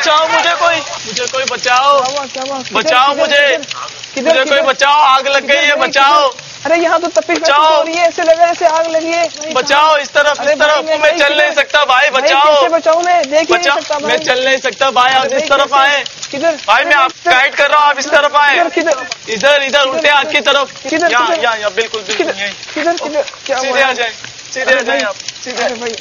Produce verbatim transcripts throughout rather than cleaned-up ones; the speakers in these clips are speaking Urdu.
बचाओ मुझे, कोई मुझे कोई बचाओ, बचाओ मुझे, मुझे कोई बचाओ, आग लग गई है, बचाओ। अरे यहाँ तो तपिश हो रही है, ऐसे लग रहा है ऐसे आग लगी है। बचाओ, इस तरफ, इस तरफ, मैं चल नहीं सकता भाई, बचाओ। कैसे बचाऊं मैं, देख नहीं सकता मैं चल नहीं सकता भाई, आप इस तरफ आए। किधर भाई मैं आप गाइड कर रहा हूँ, आप इस तरफ आए। इधर इधर उल्टे आग की तरफ, यहाँ यहाँ यहाँ बिल्कुल बिल्कुल यहीं। किधर किधर क्या सीधे आ जाए, सीधे आ जाए आप, सीधे भाई।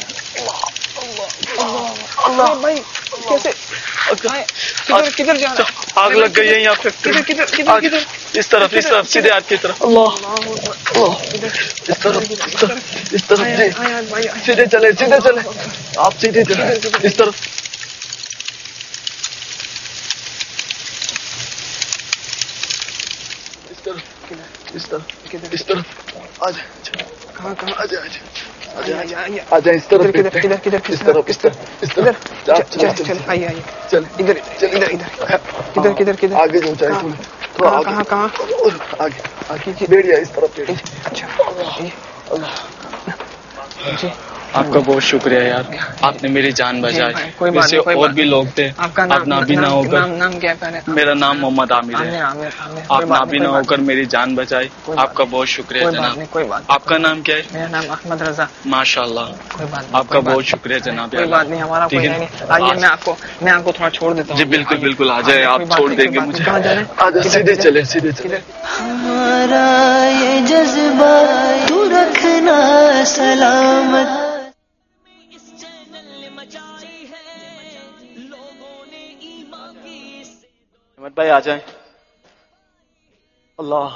अल्लाह भाई कैसे किधर किधर जा रहा है? आग लग गई है यहाँ पे। किधर किधर किधर किधर इस तरफ, इस तरफ, सीधे आग की तरफ। अल्लाह इस तरफ, इस तरफ, इस तरफ जी, सीधे चले, सीधे चले, आप सीधे चले, इस तरफ। इस तरफ, इस तरफ, इस तरफ, आ जाए, कहाँ कहाँ आ जाए, आ जाए, आ आ जाए, इस तरफ, किधर किधर किधर इस तरफ, इस तरफ, इस तरफ, चल चल आइए आइए चल, इधर इधर इधर किधर किधर किधर आगे जो चाहे थोड़ा, थोड़ा आगे, कहाँ कहाँ और आगे, आगे बैठिए, इस तरफ बैठिए। अच्छा जी आपका बहुत शुक्रिया यार, आपने मेरी जान बचाई। कोई बात नहीं, कोई और भी लोग थे, आपका आप ना भी ना होकर। नाम नाम क्या है? मेरा नाम मोहम्मद आमिर है। आप ना भी ना होकर मेरी जान बचाई, आपका बहुत शुक्रिया जनाब। कोई बात, आपका नाम क्या है? मेरा नाम अहमद रजा। माशाल्लाह, कोई बात नहीं, आपका बहुत शुक्रिया जनाब। कोई बात नहीं, हमारा कोई नहीं। आइए मैं आपको मैं आपको थोड़ा छोड़ देता हूँ। जी बिल्कुल बिल्कुल, आ जाए, आप छोड़ देंगे मुझे। कहाँ जाना है? सीधे चले, सीधे चले। हमारा ये जज्बा तू रखना सलामत। अहमद भाई आ जाए। अल्लाह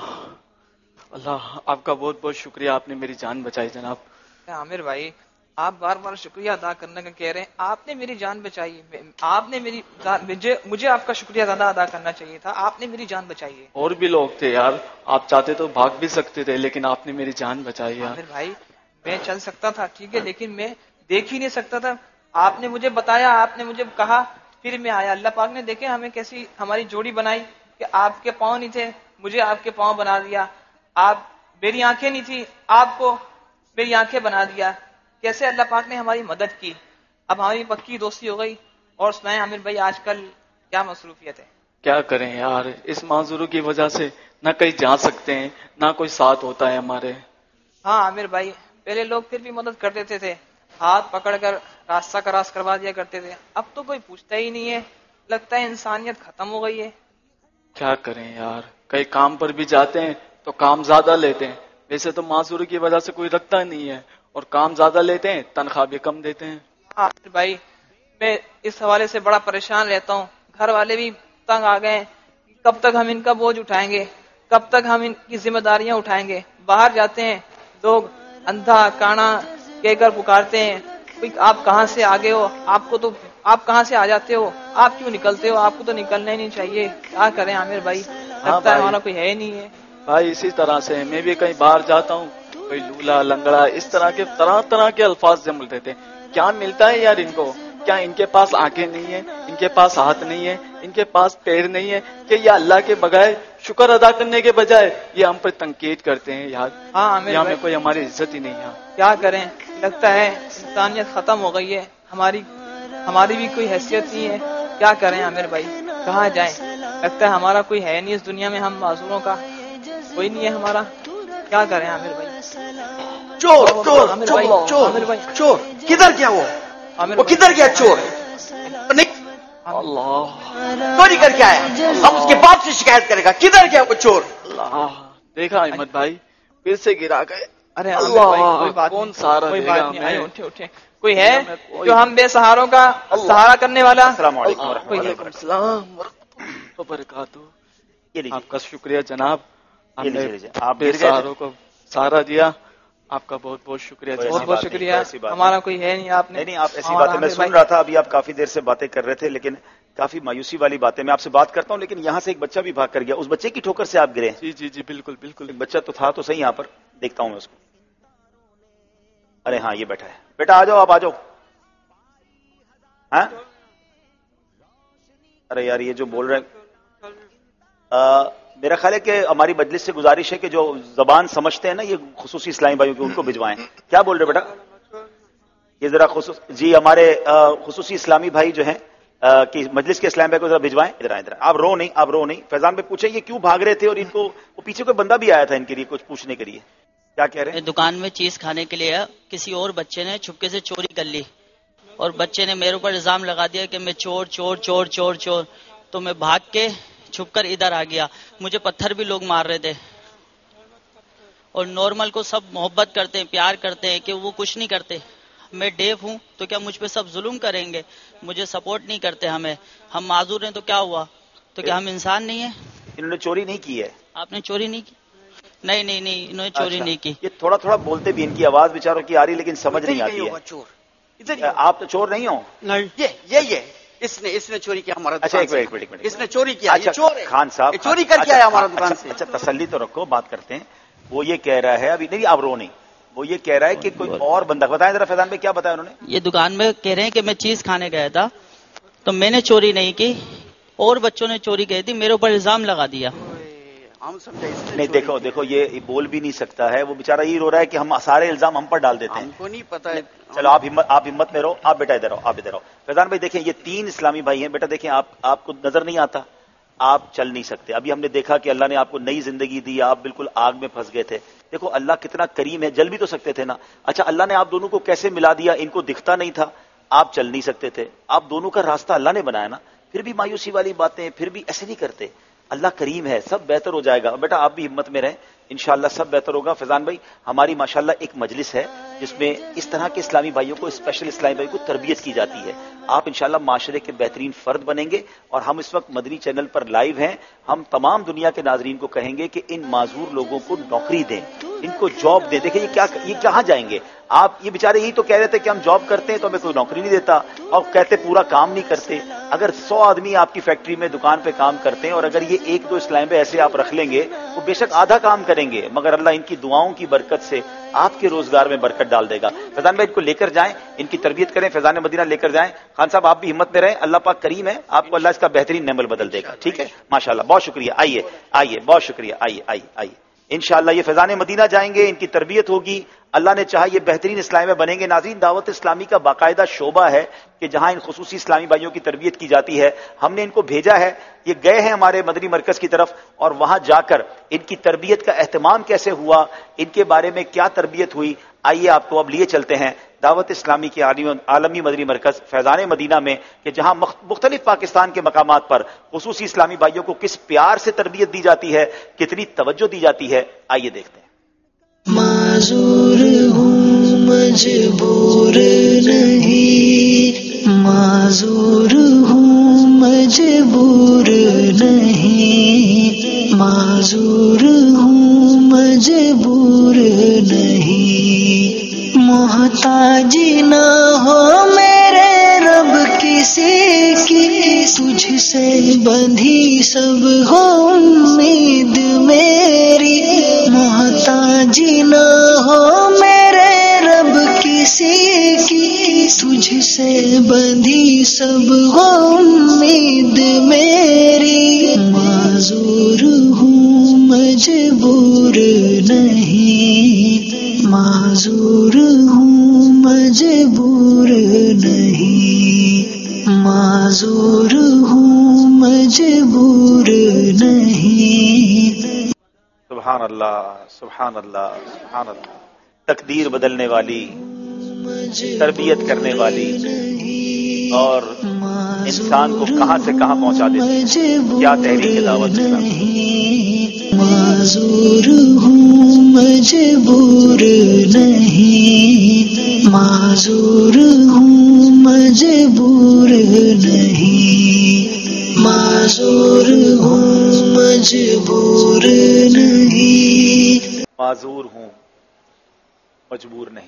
अल्लाह, आपका बहुत बहुत शुक्रिया, आपने मेरी जान बचाई जनाब। आमिर भाई, आप बार बार शुक्रिया अदा करने का कह रहे हैं, आपने मेरी जान बचाई, आपने मेरी मुझे मुझे आपका शुक्रिया ज्यादा अदा करना चाहिए था, आपने मेरी जान बचाई है। और भी लोग थे यार, आप चाहते तो भाग भी सकते थे, लेकिन आपने मेरी जान बचाई यार। आमिर भाई, मैं चल सकता था ठीक है, लेकिन मैं देख ही नहीं सकता था। आपने मुझे बताया, आपने मुझे कहा, फिर मैं आया। अल्लाह पाक ने देखे हमें कैसी हमारी जोड़ी बनाई कि आपके पाँव नहीं थे, मुझे आपके पाँव बना दिया। आप मेरी आंखें नहीं थी, आपको मेरी आंखें बना दिया। कैसे अल्लाह पाक ने हमारी मदद की। अब हमारी पक्की दोस्ती हो गई। और सुनाए आमिर भाई, आजकल क्या मसरूफियत है? क्या करें यार, इस माजूरों की वजह से ना कहीं जा सकते हैं, ना कोई साथ होता है हमारे। हाँ आमिर भाई, पहले लोग फिर भी मदद कर देते थे, हाथ पकड़कर रास्ता क्रॉस करवा दिया करते थे। अब तो कोई पूछता ही नहीं है, लगता है इंसानियत खत्म हो गई है। क्या करें यार, कई काम पर भी जाते हैं तो काम ज्यादा लेते हैं। वैसे तो माजूरी की वजह से कोई रखता नहीं है, और काम ज्यादा लेते हैं, तनख्वाह भी कम देते हैं। हाँ भाई, मैं इस हवाले से बड़ा परेशान रहता हूँ। घर वाले भी तंग आ गए, कब तक हम इनका बोझ उठाएंगे, कब तक हम इनकी जिम्मेदारियां उठाएंगे। बाहर जाते हैं लोग अंधा काना कहकर पुकारते हैं, आप कहाँ से आगे हो, आपको तो आप कहाँ से आ जाते हो, आप क्यों निकलते हो, आपको तो निकलना ही नहीं चाहिए। क्या करें आमिर भाई, लगता है हमारा कोई है ही नहीं है। भाई इसी तरह से मैं भी कहीं बाहर जाता हूँ, कोई लूला लंगड़ा इस तरह के तरह तरह के अल्फाज जमल देते हैं। क्या मिलता है यार इनको? क्या इनके पास आंखें नहीं है, इनके पास हाथ नहीं है, इनके पास पैर नहीं है कि ये अल्लाह के बगैर शुक्र अदा करने के बजाय ये हम पर तंकीद करते हैं यार। हाँ आमिर यहाँ में कोई हमारी इज्जत ही नहीं है। क्या करें, लगता है इंसानियत खत्म हो गई है, हमारी हमारी भी कोई हैसियत नहीं है। क्या करें आमिर भाई, कहाँ जाएं? लगता है हमारा कोई है नहीं इस दुनिया में, हम मासूरों का कोई नहीं है हमारा। क्या करें आमिर भाई? चोर चोर आमिर भाई, चोर आमिर भाई, चोर किधर गया वो? आमिर वो भाई, किधर गया चोर? नहीं, अल्लाह चोरी करके आया, हम उसके बाप से शिकायत करेगा। किधर गया वो चोर? अल्लाह, देखा अहमद भाई फिर से गिरा गए। अरे अल्लाह, भाई, कोई बात कौन नहीं, सहारा कोई देगा बात नहीं, हमें? आए, उठे उठे। कोई है कोई- जो हम बेसहारों का सहारा करने वाला? अस्सलाम वालेकुम कोई है? वालेकुम सलाम व बरकातहू। ये लीजिए, आपका शुक्रिया जनाब, ये लीजिए, हमने लीजिए। आप गिर गए थे। बेसहारों को सहारा दिया। आपका बहुत बहुत शुक्रिया कोई जनाब। बहुत ऐसी बहुत बात नहीं, शुक्रिया, ऐसी बात हमारा कोई है नहीं। आपने नहीं नहीं, आप ऐसी हमारा बातें मैं आमिर सुन भाई- रहा था। अभी आप काफी देर से बातें कर रहे थे, लेकिन काफी मायूसी वाली बातें। मैं आपसे बात करता हूँ, लेकिन यहाँ से एक बच्चा भी भाग कर गया। उस बच्चे की ठोकर से आप गिरे हैं? जी जी जी बिल्कुल बिल्कुल। एक बच्चा तो था तो सही यहाँ पर, देखता हूँ मैं उसको। अरे हाँ, ये बैठा है। बेटा आ जाओ, आप आ जाओ। हाँ? अरे यार, ये जो बोल रहे हैं, मेरा ख्याल है कि हमारी मजलिस से गुजारिश है कि जो जबान समझते हैं ना ये खुसूसी इस्लामी भाइयों की, उनको भिजवाएं। क्या बोल रहे बेटा? ये जरा खुसूस जी, हमारे खुसूसी इस्लामी भाई जो हैं کہ مجلس کے اسلام بھائی کو ذرا بھجوائیں. ادھر آئیں, ادھر آپ رو نہیں, آپ رو نہیں. فیضان بھائی پوچھیں یہ کیوں بھاگ رہے تھے, اور ان کو وہ پیچھے کوئی بندہ بھی آیا تھا ان کے لیے کچھ پوچھنے کے لیے, کیا کہہ رہے ہیں؟ دکان میں چیز کھانے کے لیے کسی اور بچے نے چھپکے سے چوری کر لی, اور بچے نے میرے اوپر الزام لگا دیا کہ میں چور چور چور چور چور. تو میں بھاگ کے چھپ کر ادھر آ گیا. مجھے پتھر بھی لوگ مار رہے تھے, اور نارمل کو سب محبت کرتے ہیں, پیار کرتے ہیں, کہ وہ کچھ نہیں کرتے. میں ڈیف ہوں تو کیا مجھ پہ سب ظلم کریں گے؟ مجھے سپورٹ نہیں کرتے. ہمیں ہم معذور ہیں تو کیا ہوا, تو کیا ہم انسان نہیں ہیں؟ انہوں نے چوری نہیں کی ہے. آپ نے چوری نہیں کی؟ نہیں نہیں نہیں, انہوں نے چوری نہیں کی. یہ تھوڑا تھوڑا بولتے بھی, ان کی آواز بیچاروں کی آ رہی لیکن سمجھ نہیں آتی ہے. چور آپ تو چور نہیں ہو. یہ یہ یہ اس نے اس نے چوری کیا ہمارا. اچھا ایک منٹ ایک منٹ, اس نے چوری کیا. اچھا خان صاحب چوری کر کے آیا ہمارا دکان سے. اچھا تسلی تو رکھو, بات کرتے ہیں. وہ یہ کہہ رہا ہے, ابھی نہیں آپ رو نہیں, وہ یہ کہہ رہا ہے کہ کوئی اور بندہ. بتائیں ذرا فیضان بھائی کیا بتایا انہوں نے؟ یہ دکان میں کہہ رہے ہیں کہ میں چیز کھانے گیا تھا, تو میں نے چوری نہیں کی, اور بچوں نے چوری کی تھی, میرے اوپر الزام لگا دیا. ہم سمجھے نہیں, دیکھو دیکھو یہ بول بھی نہیں سکتا ہے, وہ بیچارہ یہ رو رہا ہے کہ ہم سارے الزام ہم پر ڈال دیتے ہیں. ہم کو نہیں پتا ہے. چلو آپ ہمت آپ ہمت میں رہو, آپ بیٹا ادھر رہو, آپ ادھر رہو. فیضان بھائی دیکھیں یہ تین اسلامی بھائی ہیں. بیٹا دیکھیں آپ آپ کو نظر نہیں آتا, آپ چل نہیں سکتے. ابھی ہم نے دیکھا کہ اللہ نے آپ کو نئی زندگی دی, آپ بالکل آگ میں پھنس گئے تھے. دیکھو اللہ کتنا کریم ہے, جل بھی تو سکتے تھے نا. اچھا اللہ نے آپ دونوں کو کیسے ملا دیا, ان کو دکھتا نہیں تھا, آپ چل نہیں سکتے تھے, آپ دونوں کا راستہ اللہ نے بنایا نا. پھر بھی مایوسی والی باتیں, پھر بھی ایسے نہیں کرتے. اللہ کریم ہے, سب بہتر ہو جائے گا. بیٹا آپ بھی ہمت میں رہیں, انشاءاللہ سب بہتر ہوگا. فیضان بھائی ہماری ماشاءاللہ ایک مجلس ہے جس میں اس طرح کے اسلامی بھائیوں کو, اسپیشل اسلامی بھائی کو تربیت کی جاتی ہے. آپ انشاءاللہ معاشرے کے بہترین فرد بنیں گے. اور ہم اس وقت مدنی چینل پر لائیو ہیں, ہم تمام دنیا کے ناظرین کو کہیں گے کہ ان معذور لوگوں کو نوکری دیں, ان کو جاب دیں. دیکھیں یہ کیا, یہ کہاں جائیں گے آپ؟ یہ بیچارے یہی تو کہہ رہے تھے کہ ہم جاب کرتے ہیں تو ہمیں کوئی نوکری نہیں دیتا, اور کہتے پورا کام نہیں کرتے. اگر سو آدمی آپ کی فیکٹری میں دکان پہ کام کرتے ہیں, اور اگر یہ ایک دو اسلام پہ ایسے آپ رکھ لیں گے, وہ بے شک آدھا کام کریں گے, مگر اللہ ان کی دعاؤں کی برکت سے آپ کے روزگار میں برکت ڈال دے گا. فیضان بھائی ان کو لے کر جائیں, ان کی تربیت کریں, فیضان مدینہ لے کر جائیں. خان صاحب آپ بھی ہمت میں رہیں, اللہ پاک کریم ہے, آپ کو اللہ اس کا بہترین نعمل بدل دے گا. ٹھیک ہے ماشاءاللہ, بہت شکریہ. آئیے آئیے, بہت شکریہ. آئیے آئیے آئیے. انشاءاللہ یہ فیضان مدینہ جائیں گے, ان کی تربیت ہوگی, اللہ نے چاہا یہ بہترین اسلامی میں بنیں گے. ناظرین دعوت اسلامی کا باقاعدہ شعبہ ہے کہ جہاں ان خصوصی اسلامی بھائیوں کی تربیت کی جاتی ہے. ہم نے ان کو بھیجا ہے, یہ گئے ہیں ہمارے مدنی مرکز کی طرف, اور وہاں جا کر ان کی تربیت کا اہتمام کیسے ہوا, ان کے بارے میں کیا تربیت ہوئی. آئیے آپ کو اب لیے چلتے ہیں دعوت اسلامی کے عالمی مدنی مرکز فیضان مدینہ میں, کہ جہاں مختلف پاکستان کے مقامات پر خصوصی اسلامی بھائیوں کو کس پیار سے تربیت دی جاتی ہے, کتنی توجہ دی جاتی ہے. آئیے دیکھتے ہیں. معذور ہوں مجبور نہیں, معذور ہوں مجبور نہیں, معذور ہوں مجبور نہیں. محتاجی نہ ہو میرے رب کسی کی, تجھ سے بندھی سب ہو امید میری. محتاجی نہ ہو میرے رب کسی کی, تجھ سے بندھی سب ہو امید میری. معذور ہوں مجبور نہیں, معذور ہوں مجبور نہیں, معذور ہوں مجبور نہیں. سبحان اللہ سبحان اللہ سبحان اللہ. تقدیر بدلنے والی, تربیت کرنے والی, اور انسان کو کہاں سے کہاں پہنچا دیتی, کیا تحریک دعوت اسلامی. معذور ہوں مجبور نہیں, معذور ہوں مجبور نہیں, معذور ہوں مجبور نہیں. معذور ہوں مجبور نہیں.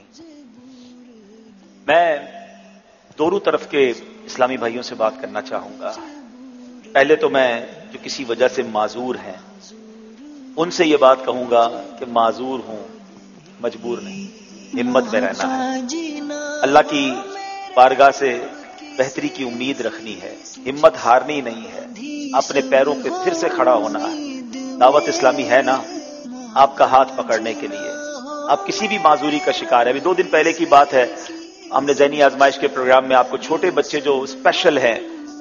میں دونوں طرف کے اسلامی بھائیوں سے بات کرنا چاہوں گا. پہلے تو میں جو کسی وجہ سے معذور ہیں ان سے یہ بات کہوں گا کہ معذور ہوں مجبور نہیں, ہمت میں رہنا ہے, اللہ کی بارگاہ سے بہتری کی امید رکھنی ہے, ہمت ہارنی نہیں ہے, اپنے پیروں پہ پھر سے کھڑا ہونا ہے. دعوت اسلامی ہے نا آپ کا ہاتھ پکڑنے کے لیے. آپ کسی بھی معذوری کا شکار ہے. ابھی دو دن پہلے کی بات ہے, ہم نے ذہنی آزمائش کے پروگرام میں آپ کو چھوٹے بچے جو اسپیشل ہیں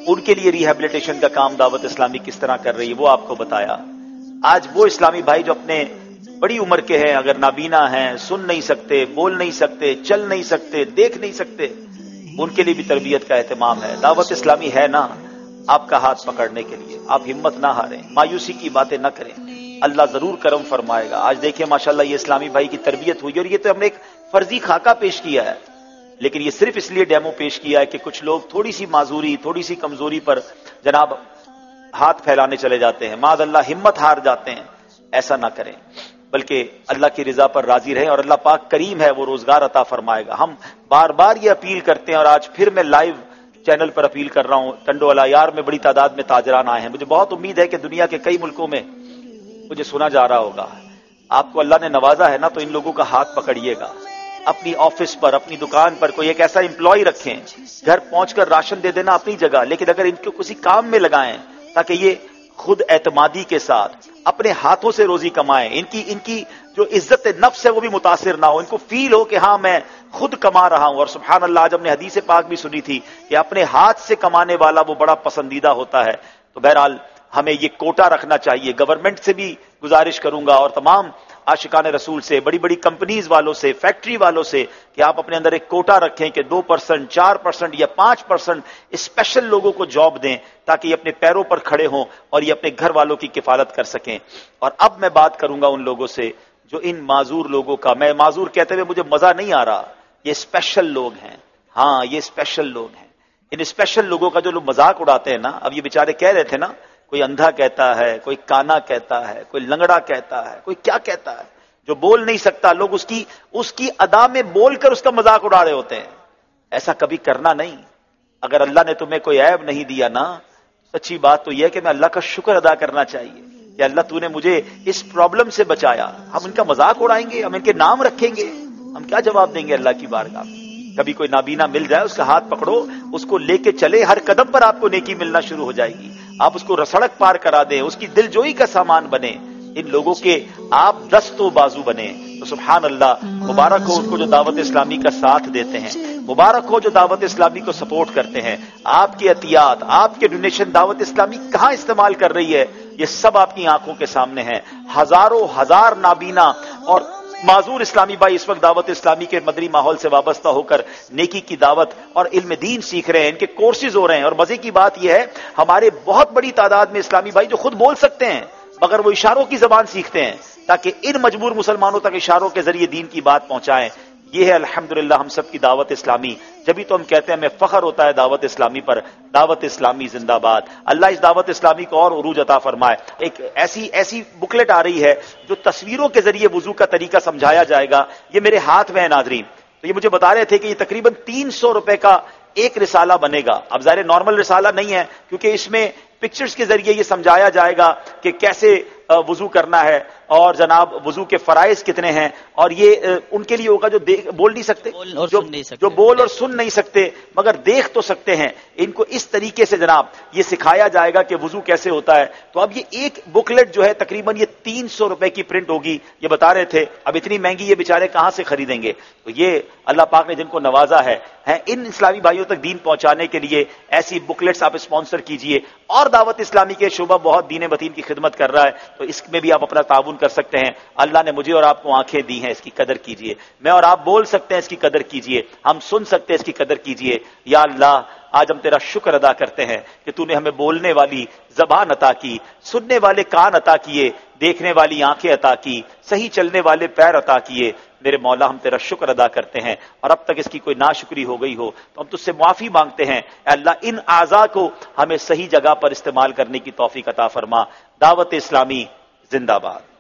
ان کے لیے ریہیبلیٹیشن کا کام دعوت اسلامی کس طرح کر رہی ہے وہ آپ کو بتایا. آج وہ اسلامی بھائی جو اپنے بڑی عمر کے ہیں، اگر نابینا ہیں، سن نہیں سکتے، بول نہیں سکتے، چل نہیں سکتے، دیکھ نہیں سکتے، ان کے لیے بھی تربیت کا اہتمام ہے. دعوت اسلامی ہے نا آپ کا ہاتھ پکڑنے کے لیے. آپ ہمت نہ ہاریں، مایوسی کی باتیں نہ کریں، اللہ ضرور کرم فرمائے گا. آج دیکھیں ماشاءاللہ یہ اسلامی بھائی کی تربیت ہوئی، اور یہ تو ہم نے ایک فرضی خاکہ پیش کیا ہے، لیکن یہ صرف اس لیے ڈیمو پیش کیا ہے کہ کچھ لوگ تھوڑی سی معذوری، تھوڑی سی کمزوری پر جناب ہاتھ پھیلانے چلے جاتے ہیں، معاذ اللہ ہمت ہار جاتے ہیں. ایسا نہ کریں، بلکہ اللہ کی رضا پر راضی رہیں، اور اللہ پاک کریم ہے، وہ روزگار عطا فرمائے گا. ہم بار بار یہ اپیل کرتے ہیں، اور آج پھر میں لائیو چینل پر اپیل کر رہا ہوں. ٹنڈو العیار میں بڑی تعداد میں تاجران آئے ہیں. مجھے بہت امید ہے کہ دنیا کے کئی ملکوں میں مجھے سنا جا رہا ہوگا. آپ کو اللہ نے نوازا ہے نا، تو ان لوگوں کا ہاتھ پکڑیے گا. اپنی آفس پر، اپنی دکان پر کوئی ایک ایسا امپلائی رکھیں، گھر پہنچ کر راشن دے دینا اپنی جگہ، لیکن اگر ان کو کسی کام میں لگائیں تاکہ یہ خود اعتمادی کے ساتھ اپنے ہاتھوں سے روزی کمائیں، ان کی ان کی جو عزت نفس ہے وہ بھی متاثر نہ ہو، ان کو فیل ہو کہ ہاں میں خود کما رہا ہوں. اور سبحان اللہ آج ہم نے حدیث پاک بھی سنی تھی کہ اپنے ہاتھ سے کمانے والا وہ بڑا پسندیدہ ہوتا ہے. تو بہرحال ہمیں یہ کوٹا رکھنا چاہیے. گورنمنٹ سے بھی گزارش کروں گا اور تمام عاشقان رسول سے، بڑی بڑی کمپنیز والوں سے، فیکٹری والوں سے، کہ آپ اپنے اندر ایک کوٹا رکھیں کہ دو پرسنٹ چار پرسنٹ یا پانچ پرسنٹ اسپیشل لوگوں کو جاب دیں تاکہ یہ اپنے پیروں پر کھڑے ہوں اور یہ اپنے گھر والوں کی کفالت کر سکیں. اور اب میں بات کروں گا ان لوگوں سے جو ان معذور لوگوں کا، میں معذور کہتے ہوئے مجھے مزہ نہیں آ رہا، یہ اسپیشل لوگ ہیں. ہاں یہ اسپیشل لوگ ہیں. ان اسپیشل لوگوں کا جو لوگ مذاق اڑاتے ہیں نا، اب یہ بیچارے کہہ رہے تھے نا، کوئی اندھا کہتا ہے، کوئی کانا کہتا ہے، کوئی لنگڑا کہتا ہے، کوئی کیا کہتا ہے، جو بول نہیں سکتا، لوگ اس کی اس کی ادا میں بول کر اس کا مذاق اڑا رہے ہوتے ہیں. ایسا کبھی کرنا نہیں. اگر اللہ نے تمہیں کوئی عیب نہیں دیا نا، سچی بات تو یہ ہے کہ میں اللہ کا شکر ادا کرنا چاہیے کہ اللہ تو نے مجھے اس پرابلم سے بچایا. ہم ان کا مذاق اڑائیں گے، ہم ان کے نام رکھیں گے، ہم کیا جواب دیں گے اللہ کی بارگاہ میں؟ کبھی کوئی نابینا مل جائے، اس کا ہاتھ پکڑو، اس کو لے کے چلے، ہر قدم پر آپ کو نیکی ملنا شروع ہو جائے گی. آپ اس کو سڑک پار کرا دیں، اس کی دل جوئی کا سامان بنے، ان لوگوں کے آپ دست و بازو بنے. تو سبحان اللہ، مبارک ہو ان کو جو دعوت اسلامی کا ساتھ دیتے ہیں، مبارک ہو جو دعوت اسلامی کو سپورٹ کرتے ہیں. آپ کے عطیات، آپ کے ڈونیشن دعوت اسلامی کہاں استعمال کر رہی ہے، یہ سب آپ کی آنکھوں کے سامنے ہیں. ہزاروں ہزار نابینا اور معذور اسلامی بھائی اس وقت دعوت اسلامی کے مدری ماحول سے وابستہ ہو کر نیکی کی دعوت اور علم دین سیکھ رہے ہیں، ان کے کورسز ہو رہے ہیں. اور مزے کی بات یہ ہے، ہمارے بہت بڑی تعداد میں اسلامی بھائی جو خود بول سکتے ہیں مگر وہ اشاروں کی زبان سیکھتے ہیں تاکہ ان مجبور مسلمانوں تک اشاروں کے ذریعے دین کی بات پہنچائیں. یہ ہے الحمدللہ ہم سب کی دعوت اسلامی. جبھی تو ہم کہتے ہیں ہمیں فخر ہوتا ہے دعوت اسلامی پر. دعوت اسلامی زندہ باد. اللہ اس دعوت اسلامی کو اور عروج عطا فرمائے. ایک ایسی ایسی بکلیٹ آ رہی ہے جو تصویروں کے ذریعے وضو کا طریقہ سمجھایا جائے گا. یہ میرے ہاتھ میں ہے ناظرین. تو یہ مجھے بتا رہے تھے کہ یہ تقریباً تین سو روپے کا ایک رسالہ بنے گا. اب ظاہر نارمل رسالہ نہیں ہے کیونکہ اس میں پکچرز کے ذریعے یہ سمجھایا جائے گا کہ کیسے وضو کرنا ہے اور جناب وضو کے فرائض کتنے ہیں. اور یہ ان کے لیے ہوگا جو بول نہیں سکتے، جو, جو بول اور سن نہیں سکتے مگر دیکھ تو سکتے ہیں. ان کو اس طریقے سے جناب یہ سکھایا جائے گا کہ وضو کیسے ہوتا ہے. تو اب یہ ایک بکلیٹ جو ہے تقریباً یہ تین سو روپے کی پرنٹ ہوگی. یہ بتا رہے تھے اب اتنی مہنگی یہ بیچارے کہاں سے خریدیں گے. تو یہ اللہ پاک نے جن کو نوازا ہے ہیں ان اسلامی بھائیوں تک دین پہنچانے کے لیے ایسی بکلیٹس آپ اسپانسر کیجئے. اور دعوت اسلامی کے شعبہ بہت دین بتین کی خدمت کر رہا ہے تو اس میں بھی آپ اپنا تعاون کر سکتے ہیں. اللہ نے مجھے اور آپ کو آنکھیں دی ہیں، اس کی قدر کیجئے. میں اور آپ بول سکتے ہیں، اس کی قدر کیجئے. ہم سن سکتے ہیں، اس کی قدر کیجئے. یا اللہ آج ہم تیرا شکر ادا کرتے ہیں کہ تو نے ہمیں بولنے والی زبان عطا کی، سننے والے کان عطا کیے، دیکھنے والی آنکھیں عطا کی، صحیح چلنے والے پیر عطا کیے. میرے مولا ہم تیرا شکر ادا کرتے ہیں اور اب تک اس کی کوئی ناشکری ہو گئی ہو تو ہم تجھ سے معافی مانگتے ہیں. اے اللہ ان اعضاء کو ہمیں صحیح جگہ پر استعمال کرنے کی توفیق عطا فرما. دعوت اسلامی زندہ باد.